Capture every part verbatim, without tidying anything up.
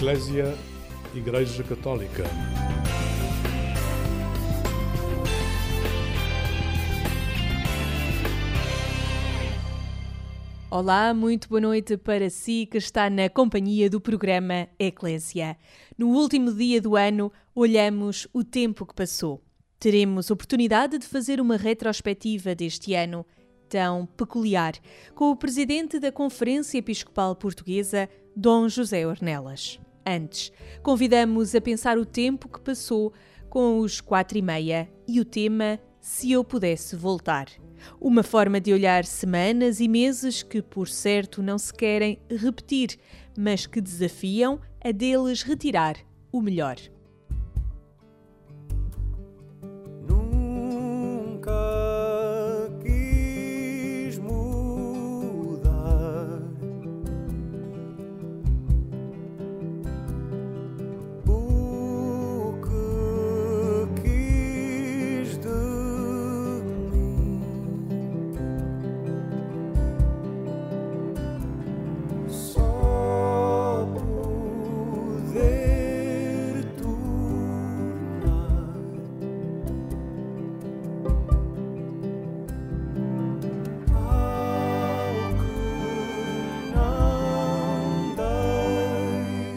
Eclésia, Igreja Católica. Olá, muito boa noite para si que está na companhia do programa Eclésia. No último dia do ano, olhamos o tempo que passou. Teremos oportunidade de fazer uma retrospectiva deste ano tão peculiar com o presidente da Conferência Episcopal Portuguesa, Dom José Ornelas. Antes, convidamos a pensar o tempo que passou com os quatro e meia e o tema Se Eu Pudesse Voltar. Uma forma de olhar semanas e meses que, por certo, não se querem repetir, mas que desafiam a deles retirar o melhor. Nunca quis mudar o que quis de mim. Só poder tornar ao que não dei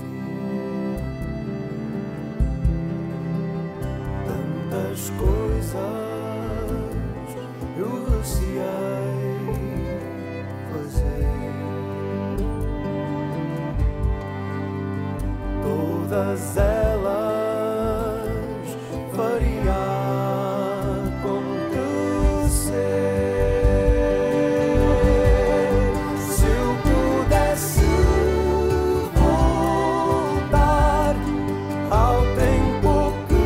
fim. Tantas coisas eu receei fazer, todas elas faria acontecer. Se eu pudesse voltar ao tempo que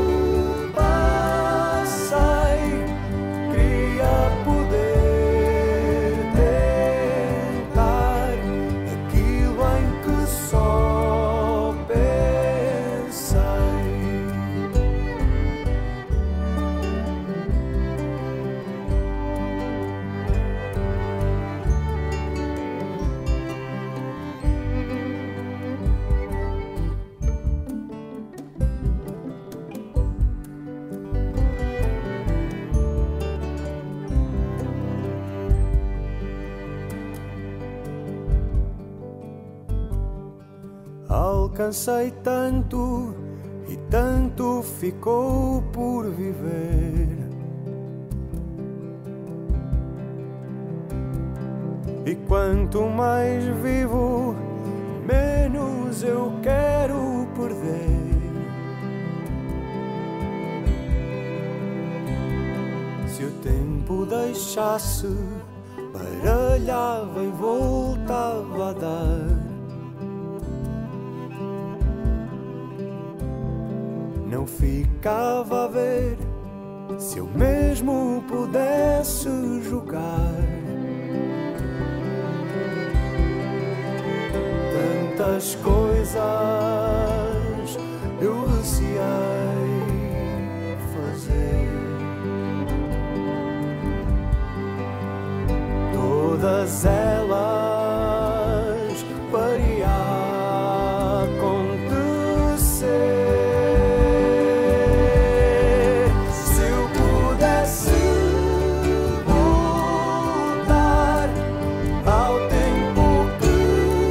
passei, queria poder tentar aquilo em que só pensei. Alcancei tanto e tanto ficou por viver, e quanto mais vivo, menos eu quero perder. Se o tempo deixasse, baralhava e voltava a dar. Não ficava a ver se eu mesmo pudesse jogar. Tantas coisas eu receei fazer, todas elas faria acontecer. Se eu pudesse voltar ao tempo que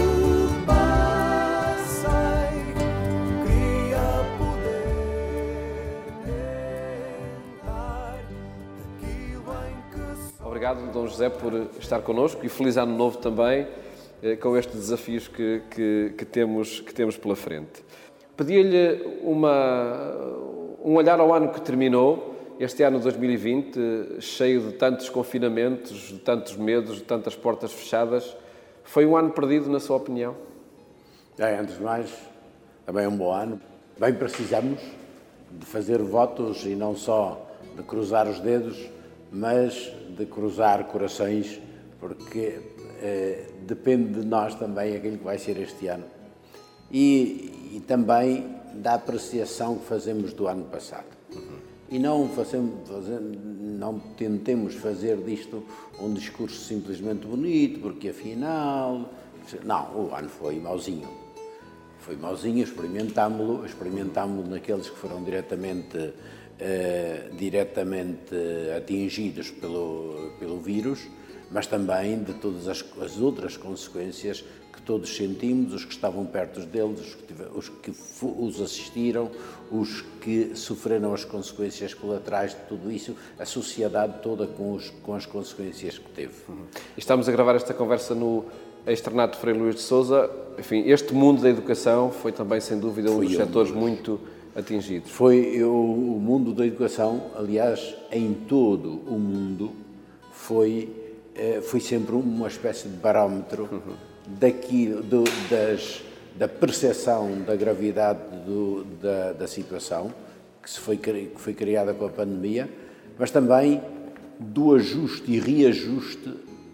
passei, queria poder tentar aquilo em que só. Obrigado, Dom José, por estar connosco e feliz ano novo também, eh, com estes desafios que, que, que, temos, que temos pela frente. Pedia-lhe uma, um olhar ao ano que terminou, este ano dois mil e vinte, cheio de tantos confinamentos, de tantos medos, de tantas portas fechadas. Foi um ano perdido, na sua opinião? É, antes de mais, também é um bom ano. Bem precisamos de fazer votos e não só de cruzar os dedos, mas de cruzar corações, porque eh, depende de nós também aquilo que vai ser este ano. E, e também da apreciação que fazemos do ano passado. Uhum. E não, fazemos, fazemos, não tentemos fazer disto um discurso simplesmente bonito, porque afinal... Não, o ano foi mauzinho. foi mauzinho, experimentámo-lo, experimentámo-lo naqueles que foram diretamente, eh, diretamente atingidos pelo, pelo vírus, mas também de todas as, as outras consequências que todos sentimos, os que estavam perto deles, os que, tiver, os que os assistiram, os que sofreram as consequências colaterais de tudo isso, a sociedade toda com, os, com as consequências que teve. Uhum. Estamos a gravar esta conversa no Externato Frei Luís de Sousa. Enfim, este mundo da educação foi também, sem dúvida, um dos setores muito atingidos. Foi eu, o mundo da educação, aliás, em todo o mundo, foi, foi sempre uma espécie de barómetro uhum. daquilo, do, das, da percepção da gravidade do, da, da situação que, se foi, que foi criada com a pandemia, mas também do ajuste e reajuste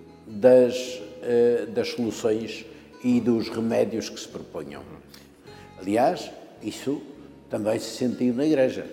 das, das soluções e dos remédios que se proponham. Aliás, isso também se sentiu na Igreja.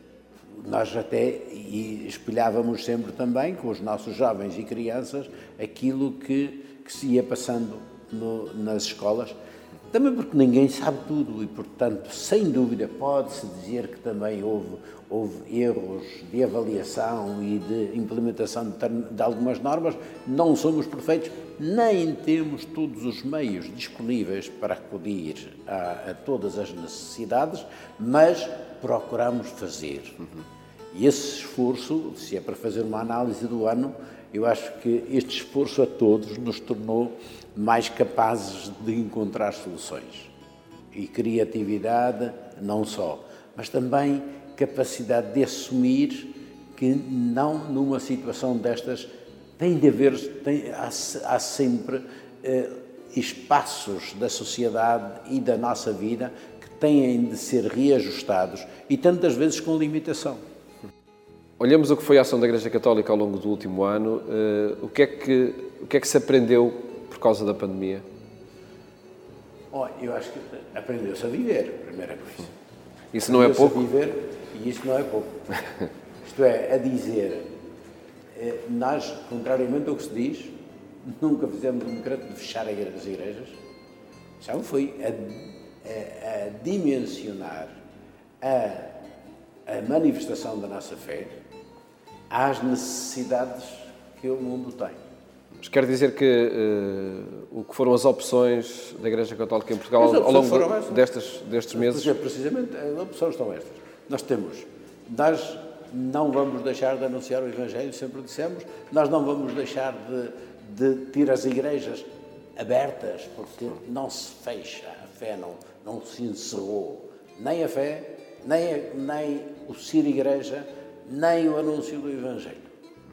Nós até espelhávamos sempre também com os nossos jovens e crianças aquilo que, que se ia passando no, nas escolas, também porque ninguém sabe tudo e, portanto, sem dúvida, pode-se dizer que também houve, houve erros de avaliação e de implementação de, de algumas normas. Não somos perfeitos, nem temos todos os meios disponíveis para acudir a, a todas as necessidades, mas procuramos fazer. Uhum. E esse esforço, se é para fazer uma análise do ano, eu acho que este esforço a todos nos tornou mais capazes de encontrar soluções. E criatividade, não só, mas também capacidade de assumir que não numa situação destas tem de haver, tem, há, há sempre eh, espaços da sociedade e da nossa vida que têm de ser reajustados e tantas vezes com limitação. Olhamos o que foi a ação da Igreja Católica ao longo do último ano. Uh, o, que é que, o que é que se aprendeu por causa da pandemia? Oh, eu acho que aprendeu-se a viver, primeira coisa. Isso não é pouco? Aprendeu-se a viver e isso não é pouco. Isto é, a dizer, nós, contrariamente ao que se diz, nunca fizemos um decreto de fechar as igrejas. Já foi a, a, a dimensionar a, a manifestação da nossa fé às necessidades que o mundo tem. Mas quer dizer que uh, o que foram as opções da Igreja Católica em Portugal ao, ao longo de, destas, destes meses? Porque, precisamente, as opções estão estas. Nós temos, nós não vamos deixar de anunciar o Evangelho, sempre dissemos, nós não vamos deixar de, de ter as igrejas abertas, porque não se fecha, a fé não, não se encerrou. Nem a fé, nem, a, nem o ser igreja, nem o anúncio do Evangelho.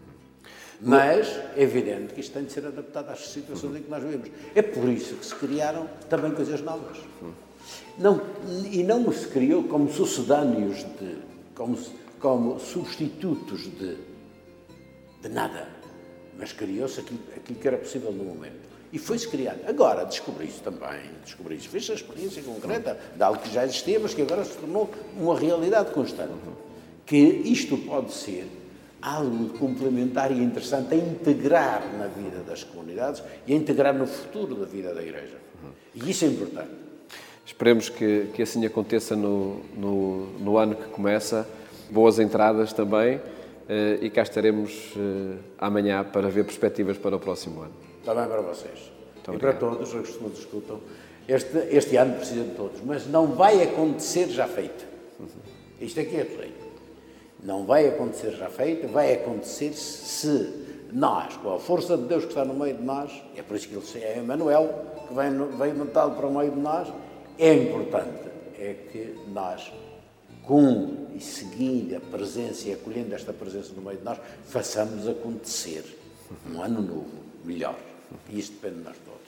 Mas é evidente que isto tem de ser adaptado às situações em que nós vivemos. É por isso que se criaram também coisas novas. Não, e não se criou como sucedâneos, de, como, como substitutos de, de nada. Mas criou-se aquilo, aquilo que era possível no momento. E foi-se criando. Agora, descobri-se também, descobri-se, fez a experiência concreta de algo que já existia, mas que agora se tornou uma realidade constante. Que isto pode ser algo complementar e interessante a integrar na vida das comunidades e a integrar no futuro da vida da Igreja. E isso é importante. Esperemos que, que assim aconteça no, no, no ano que começa. Boas entradas também eh, e cá estaremos eh, amanhã para ver perspectivas para o próximo ano. Também para vocês. E para todos os que nos escutam. Este, este ano precisa de todos, mas não vai acontecer já feito. Isto aqui é feito. Não vai acontecer já feito, vai acontecer se nós, com a força de Deus que está no meio de nós, é por isso que ele é Emmanuel, que veio, veio metade para o meio de nós, é importante, é que nós, com e seguindo a presença e acolhendo esta presença no meio de nós, façamos acontecer um ano novo, melhor. E isto depende de nós todos.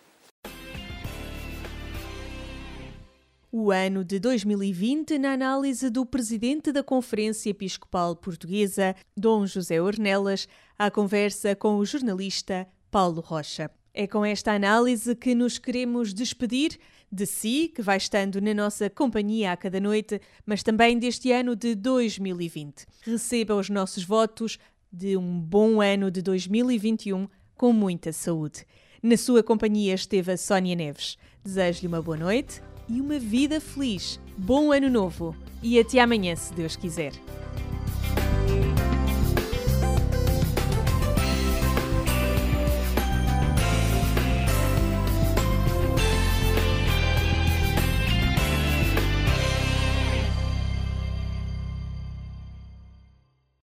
O ano de dois mil e vinte na análise do presidente da Conferência Episcopal Portuguesa, Dom José Ornelas, à conversa com o jornalista Paulo Rocha. É com esta análise que nos queremos despedir de si, que vai estando na nossa companhia a cada noite, mas também deste ano de dois mil e vinte. Receba os nossos votos de um bom ano de dois mil e vinte e um com muita saúde. Na sua companhia esteve a Sónia Neves. Desejo-lhe uma boa noite e uma vida feliz. Bom ano novo e até amanhã, se Deus quiser.